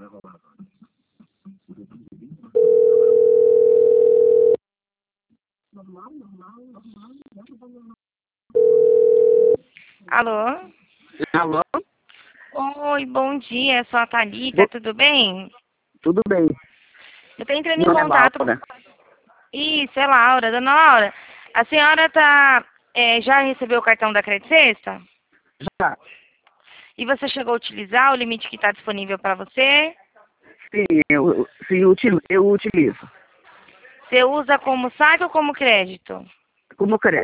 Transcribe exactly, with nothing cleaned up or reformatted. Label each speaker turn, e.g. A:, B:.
A: Alô?
B: Alô?
A: Oi, bom dia, sou a Thalita,
B: Bo-
A: tudo bem?
B: Tudo bem.
A: Eu tô entrando em
B: Meu nome é
A: contato...
B: Laura.
A: Isso, é Laura. Dona Laura, a senhora tá, é, já recebeu o cartão da Credit Sexta?
B: Já.
A: E você chegou a utilizar o limite que está disponível para você?
B: Sim, eu, sim, eu utilizo, eu utilizo.
A: Você usa como saque ou como crédito?
B: Como crédito.